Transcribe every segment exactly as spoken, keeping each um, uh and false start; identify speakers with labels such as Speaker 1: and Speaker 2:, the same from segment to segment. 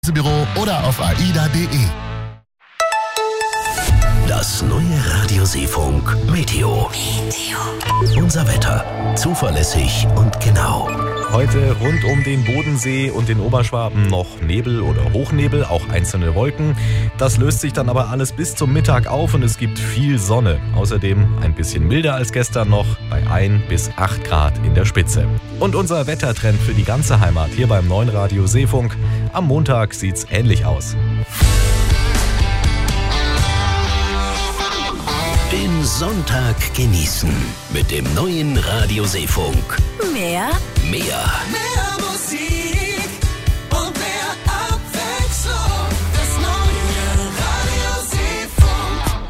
Speaker 1: Büro oder auf a i d a punkt d e.
Speaker 2: Das neue Radio Seefunk Meteo. Meteo. Unser Wetter. Zuverlässig und genau.
Speaker 3: Heute rund um den Bodensee und den Oberschwaben noch Nebel oder Hochnebel, auch einzelne Wolken. Das löst sich dann aber alles bis zum Mittag auf und es gibt viel Sonne. Außerdem ein bisschen milder als gestern noch, bei ein bis acht Grad in der Spitze. Und unser Wettertrend für die ganze Heimat hier beim neuen Radio Seefunk. Am Montag sieht's ähnlich aus.
Speaker 2: Den Sonntag genießen mit dem neuen Radio Seefunk.
Speaker 4: Mehr?
Speaker 2: Mehr.
Speaker 5: Mehr Musik und mehr Abwechslung. Das neue Radio Seefunk.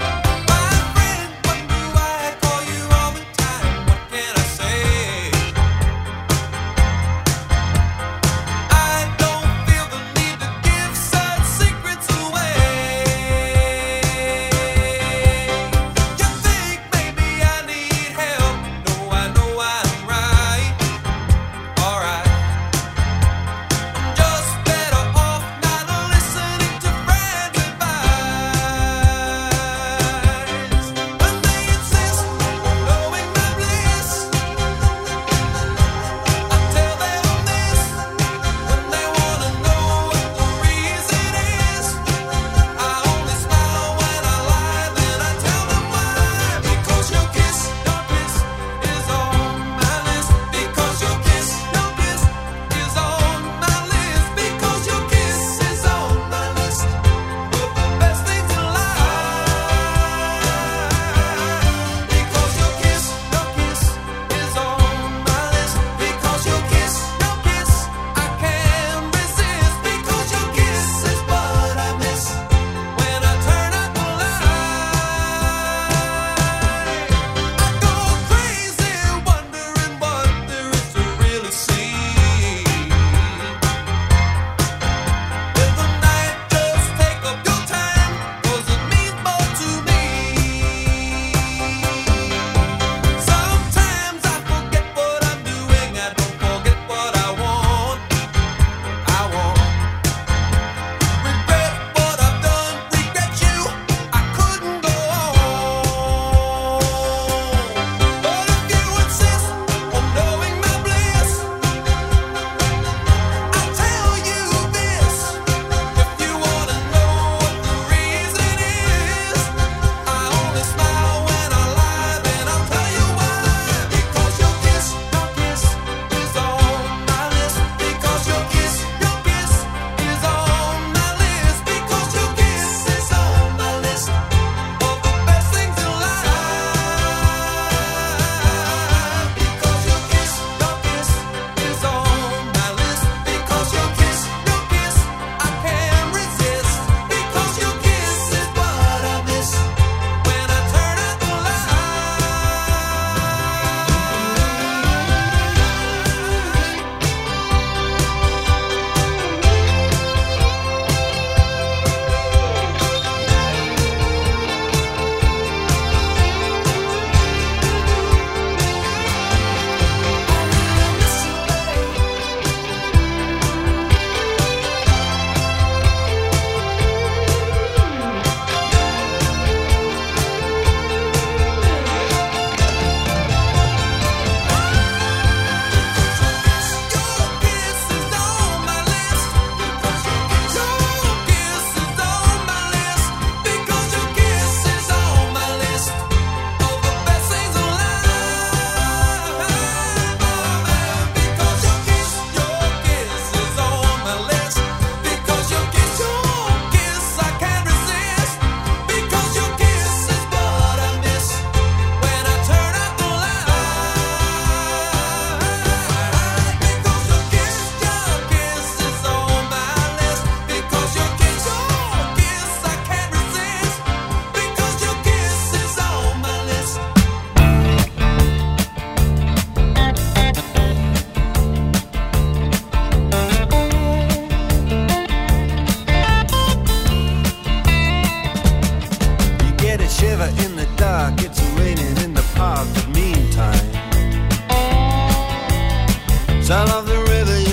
Speaker 5: My friend, what do I call you all the time? What can I say?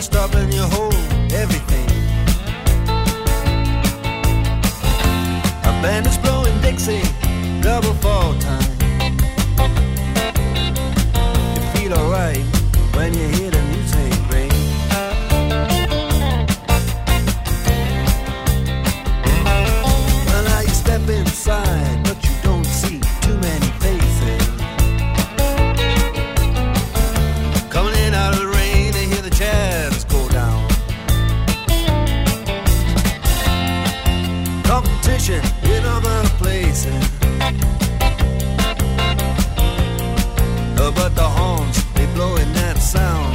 Speaker 4: you stop and you hold everything. A band is blowing Dixie, double fall time. You feel alright when you hear the music ring. Well, now you step inside, but you don't see too many faces. Coming in out of the rain, they hear the jazz go down. Competition in other places. Uh, but the horns, they blowing that sound.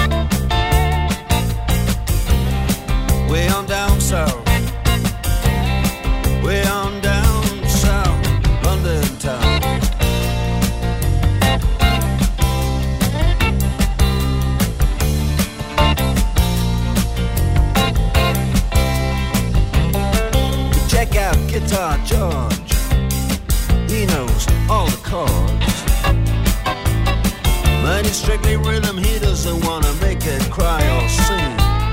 Speaker 4: Way on down south. Way on down south, London town. Check out Guitar George. He knows all the chords. But it's strictly rhythm, he doesn't wanna make it cry or sing.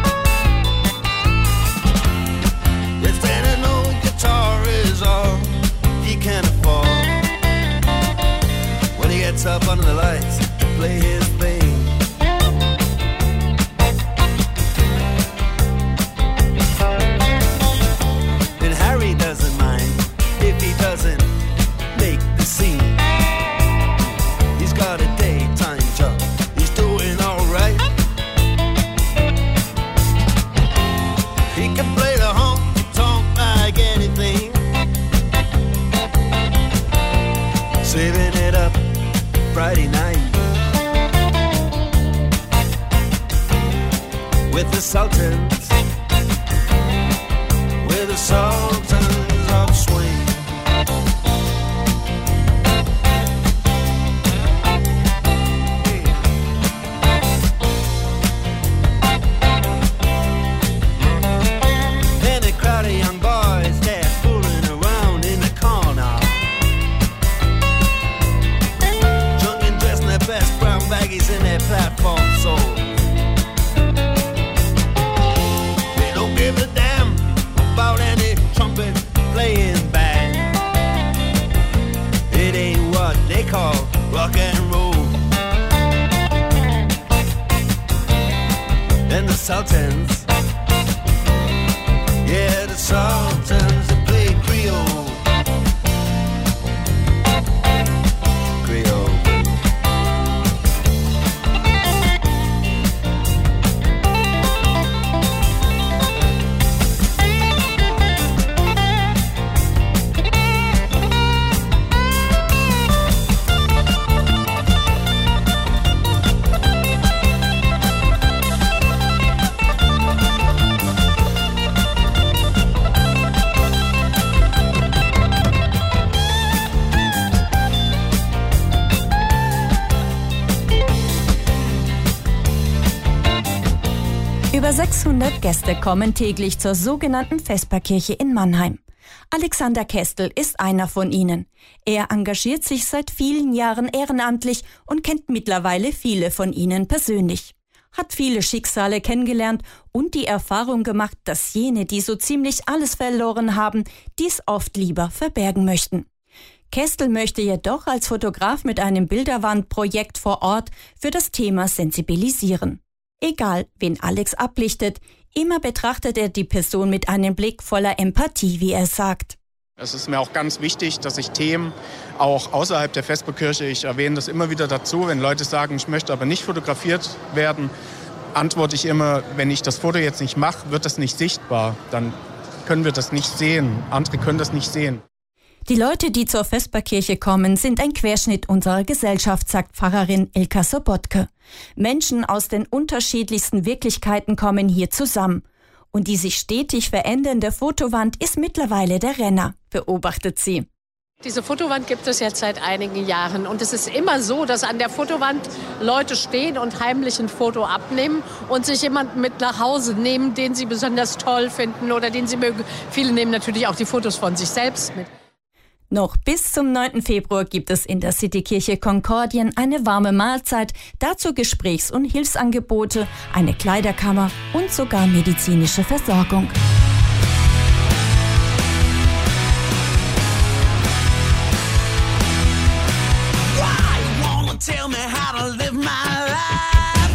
Speaker 4: If then an old guitar is all he can afford, when he gets up under the lights to play his thing. And Harry doesn't mind if he doesn't make the scene. He's got a daytime job, he's doing alright. He can play the honky-tonk like anything, saving it up Friday night with the Sultans, with the Sultans of Swing. Then a crowd of young boys, they're fooling around in the corner, drunk and dressed in their best brown baggies in their platform soles. They don't give a damn about any trumpet playing band. It ain't what they call rock and roll. And the Sultans, yeah, the Sultans, they play Creole. Creole.
Speaker 6: Über sechshundert Gäste kommen täglich zur sogenannten Vesperkirche in Mannheim. Alexander Kestel ist einer von ihnen. Er engagiert sich seit vielen Jahren ehrenamtlich und kennt mittlerweile viele von ihnen persönlich. Hat viele Schicksale kennengelernt und die Erfahrung gemacht, dass jene, die so ziemlich alles verloren haben, dies oft lieber verbergen möchten. Kestel möchte jedoch als Fotograf mit einem Bilderwandprojekt vor Ort für das Thema sensibilisieren. Egal, wen Alex ablichtet, immer betrachtet er die Person mit einem Blick voller Empathie, wie er sagt.
Speaker 7: Es ist mir auch ganz wichtig, dass ich Themen auch außerhalb der Vesperkirche, ich erwähne das immer wieder dazu, wenn Leute sagen, ich möchte aber nicht fotografiert werden, antworte ich immer, wenn ich das Foto jetzt nicht mache, wird das nicht sichtbar. Dann können wir das nicht sehen. Andere können das nicht sehen.
Speaker 6: Die Leute, die zur Vesperkirche kommen, sind ein Querschnitt unserer Gesellschaft, sagt Pfarrerin Ilka Sobotke. Menschen aus den unterschiedlichsten Wirklichkeiten kommen hier zusammen. Und die sich stetig verändernde Fotowand ist mittlerweile der Renner, beobachtet sie.
Speaker 8: Diese Fotowand gibt es jetzt seit einigen Jahren. Und es ist immer so, dass an der Fotowand Leute stehen und heimlich ein Foto abnehmen und sich jemanden mit nach Hause nehmen, den sie besonders toll finden oder den sie mögen. Viele nehmen natürlich auch die Fotos von sich selbst mit.
Speaker 6: Noch bis zum neunten Februar gibt es in der Citykirche Konkordien eine warme Mahlzeit, dazu Gesprächs- und Hilfsangebote, eine Kleiderkammer und sogar medizinische Versorgung.
Speaker 4: Tell me how to live my life.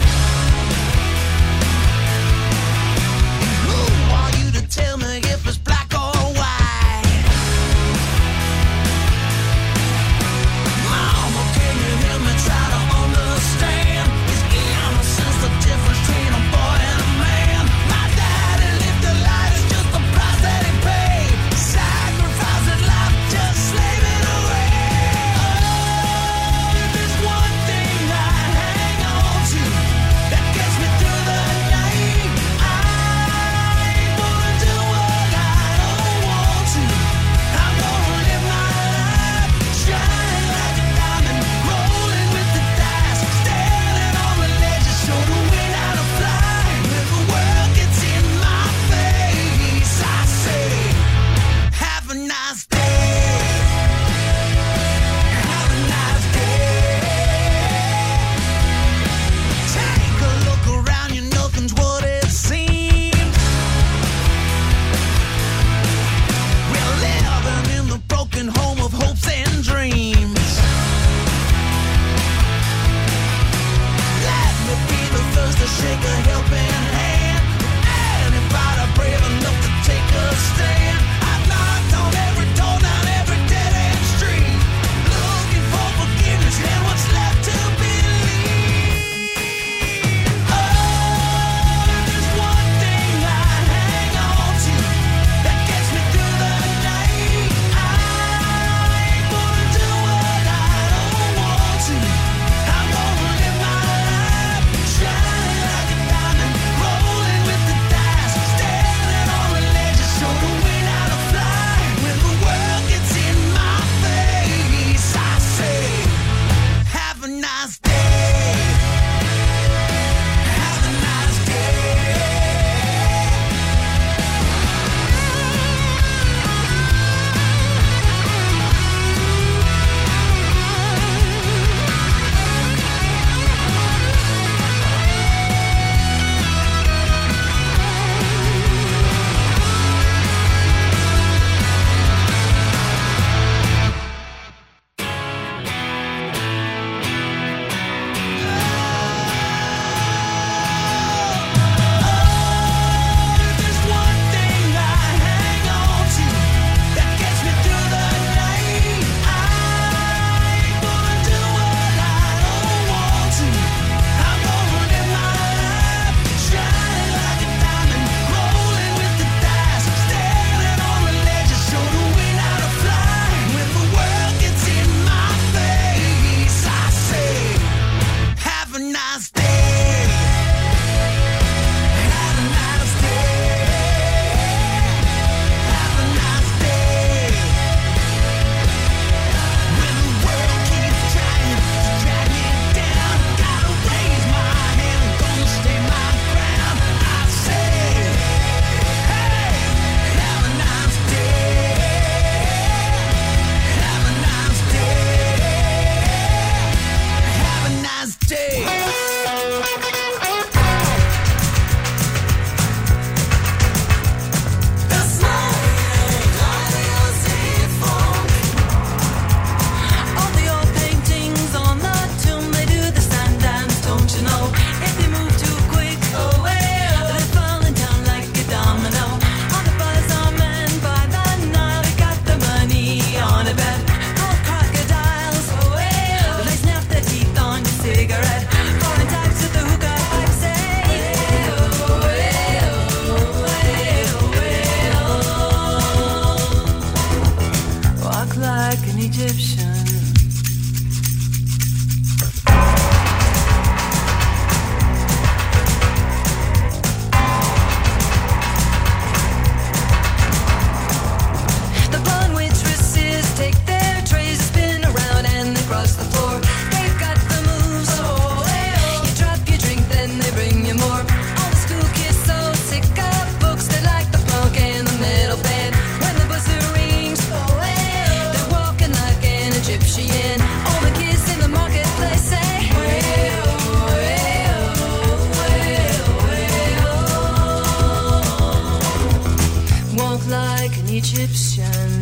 Speaker 4: Who are you to tell me if it's black or white? Mama, can you hear me try to understand? Is innocence the difference between a boy and a man? My daddy lived the life
Speaker 5: like an Egyptian.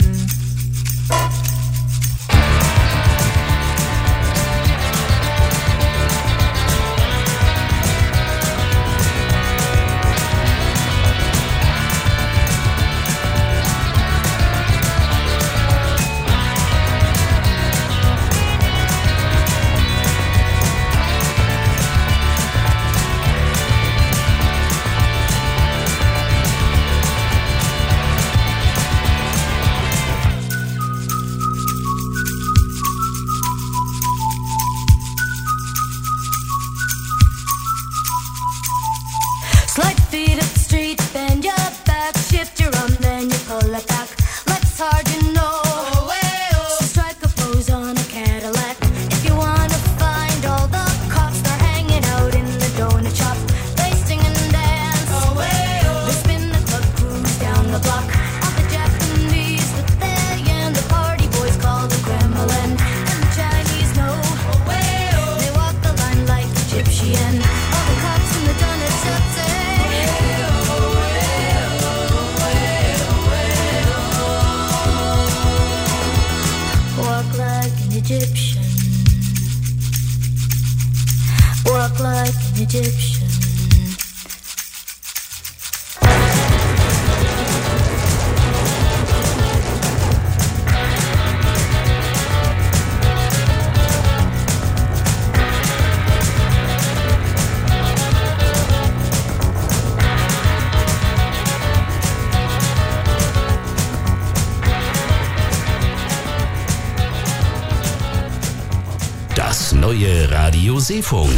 Speaker 2: Das neue Radio Seefunk.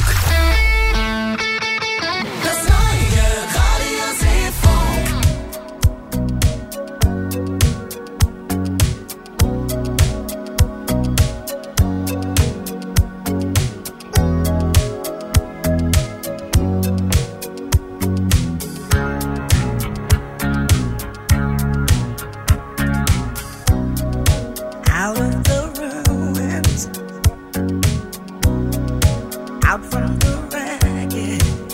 Speaker 5: Das neue Radio Seefunk.
Speaker 9: Out of the ruins, out from the wreckage,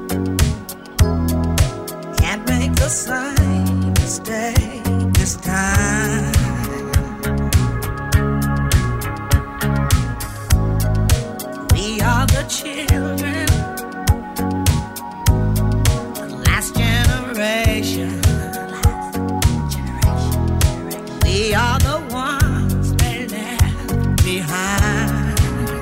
Speaker 9: can't make the same mistake this time. We are the children, the last generation. We are the ones they left behind.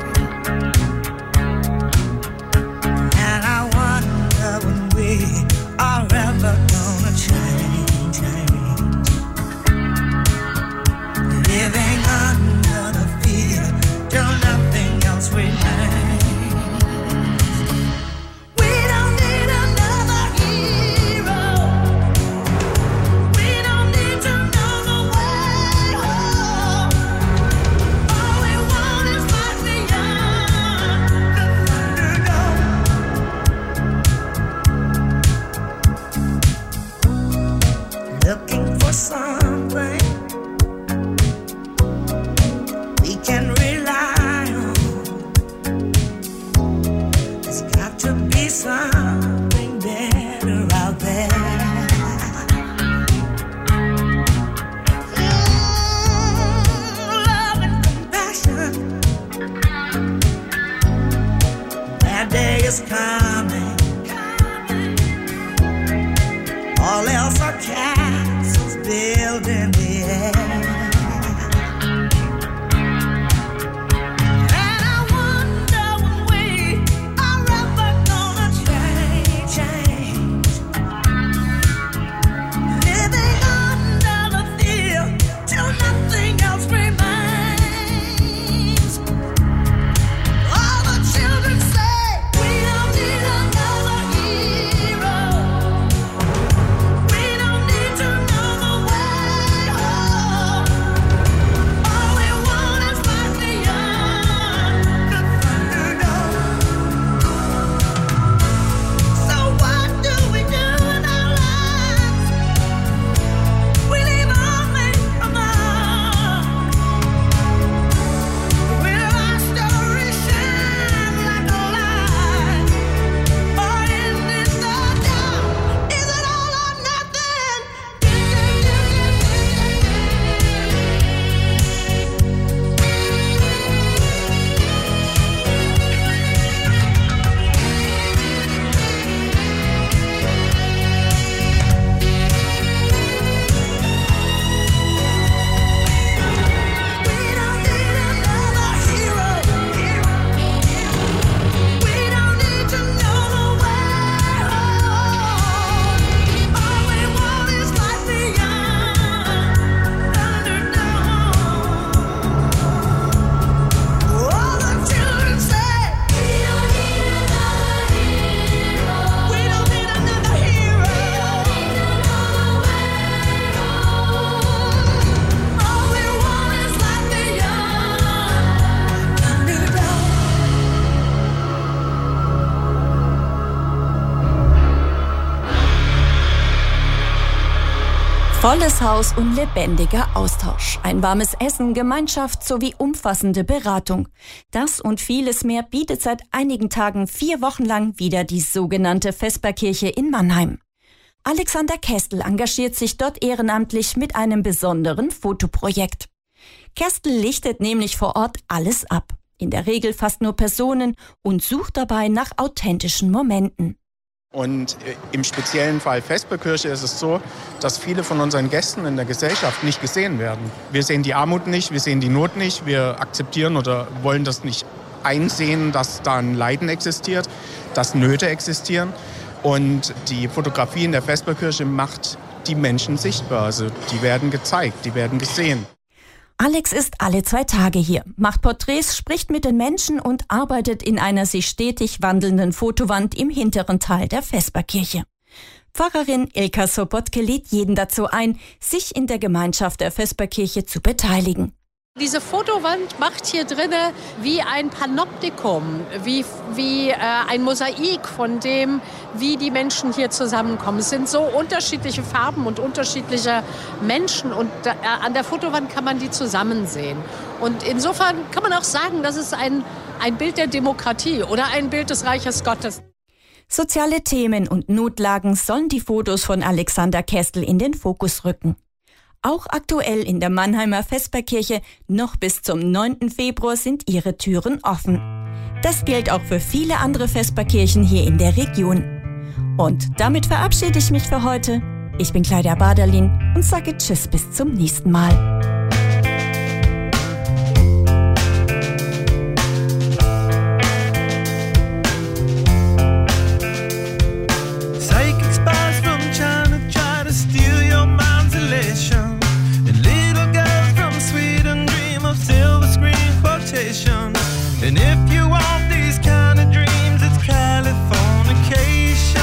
Speaker 9: And I wonder when we are ever gonna change, change. Living under the fear till nothing else remains.
Speaker 6: Volles Haus und lebendiger Austausch. Ein warmes Essen, Gemeinschaft sowie umfassende Beratung. Das und vieles mehr bietet seit einigen Tagen vier Wochen lang wieder die sogenannte Vesperkirche in Mannheim. Alexander Kestel engagiert sich dort ehrenamtlich mit einem besonderen Fotoprojekt. Kestel lichtet nämlich vor Ort alles ab. In der Regel fast nur Personen und sucht dabei nach authentischen Momenten.
Speaker 7: Und im speziellen Fall Vesperkirche ist es so, dass viele von unseren Gästen in der Gesellschaft nicht gesehen werden. Wir sehen die Armut nicht, wir sehen die Not nicht, wir akzeptieren oder wollen das nicht einsehen, dass da ein Leiden existiert, dass Nöte existieren. Und die Fotografie in der Vesperkirche macht die Menschen sichtbar. Also die werden gezeigt, die werden gesehen.
Speaker 6: Alex ist alle zwei Tage hier, macht Porträts, spricht mit den Menschen und arbeitet in einer sich stetig wandelnden Fotowand im hinteren Teil der Vesperkirche. Pfarrerin Ilka Sobotke lädt jeden dazu ein, sich in der Gemeinschaft der Vesperkirche zu beteiligen.
Speaker 8: Diese Fotowand macht hier drinnen wie ein Panoptikum, wie, wie äh, ein Mosaik von dem, wie die Menschen hier zusammenkommen. Es sind so unterschiedliche Farben und unterschiedliche Menschen und da, äh, an der Fotowand kann man die zusammen sehen. Und insofern kann man auch sagen, das ist ein, ein Bild der Demokratie oder ein Bild des Reiches Gottes.
Speaker 6: Soziale Themen und Notlagen sollen die Fotos von Alexander Kestel in den Fokus rücken. Auch aktuell in der Mannheimer Vesperkirche, noch bis zum neunten Februar sind ihre Türen offen. Das gilt auch für viele andere Vesperkirchen hier in der Region. Und damit verabschiede ich mich für heute. Ich bin Claudia Baderlin und sage Tschüss bis zum nächsten Mal.
Speaker 10: And if you want these kind of dreams, it's Californication.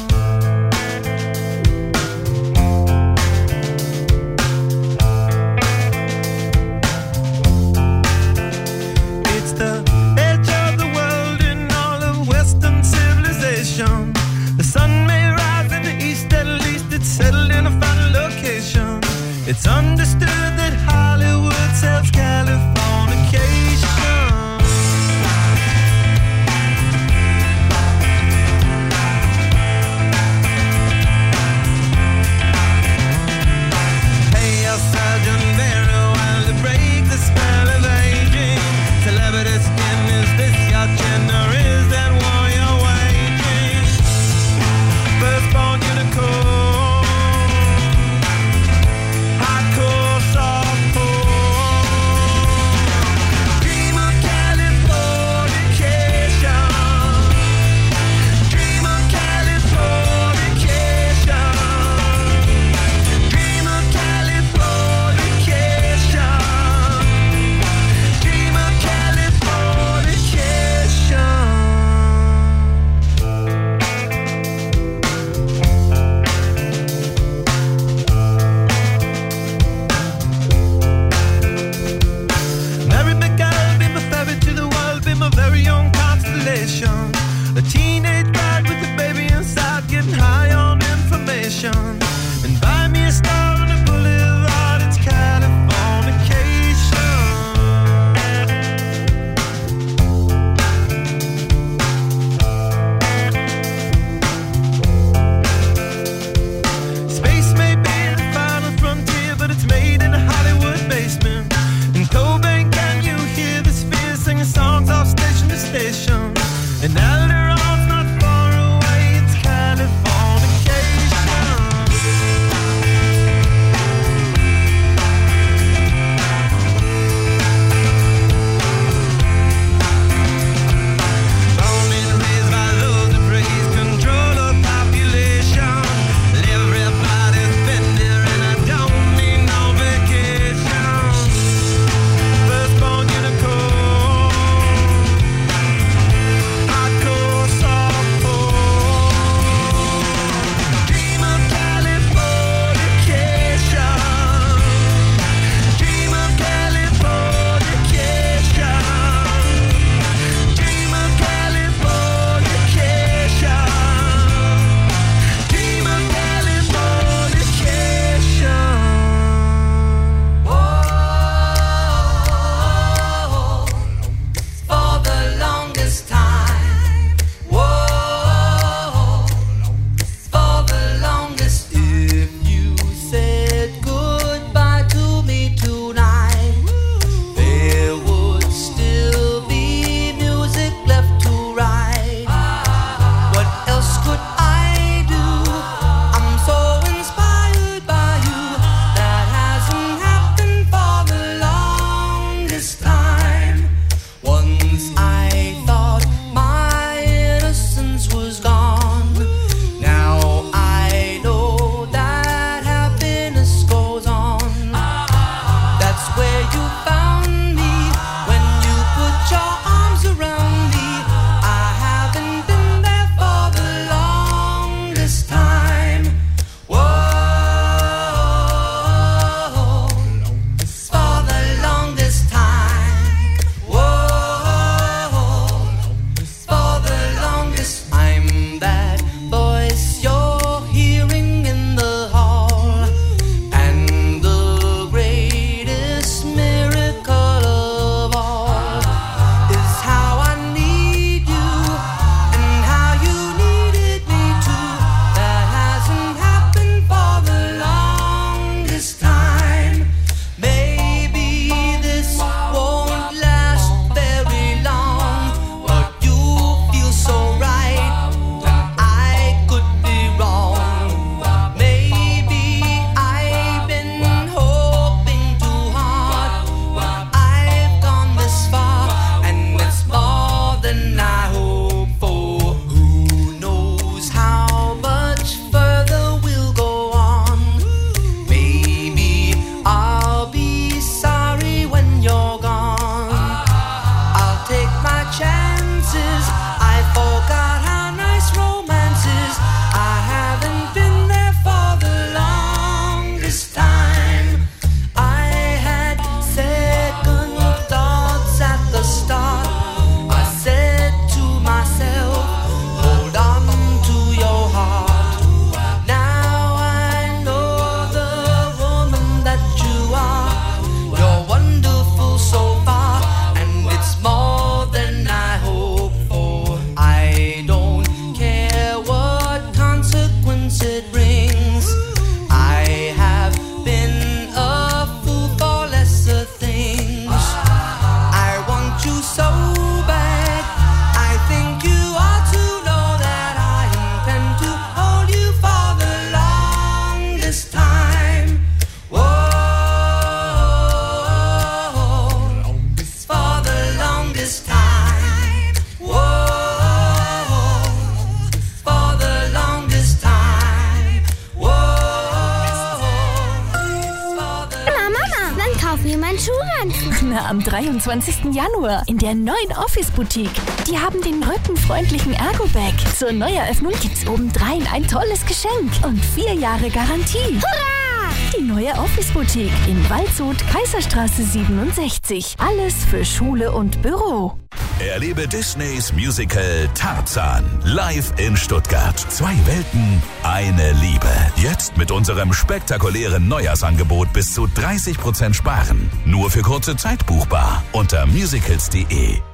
Speaker 10: It's the edge of the world in all of Western civilization. The sun may rise in the east, at least it's settled in a final location. It's understood that Hollywood sells Californication. And Alderon's not far away, it's Californication.
Speaker 11: Schuhranzen?
Speaker 6: Na, am dreiundzwanzigsten Januar in der neuen Office-Boutique. Die haben den rückenfreundlichen Ergo-Bag. Zur Neueröffnung gibt's obendrein ein tolles Geschenk und vier Jahre Garantie.
Speaker 11: Hurra!
Speaker 6: Die neue Office-Boutique in Waldshut, Kaiserstraße siebenundsechzig. Alles für Schule und Büro.
Speaker 12: Erlebe Disneys Musical Tarzan live in Stuttgart. Zwei Welten, eine Liebe. Jetzt mit unserem spektakulären Neujahrsangebot bis zu dreißig Prozent sparen. Nur für kurze Zeit buchbar unter musicals punkt de.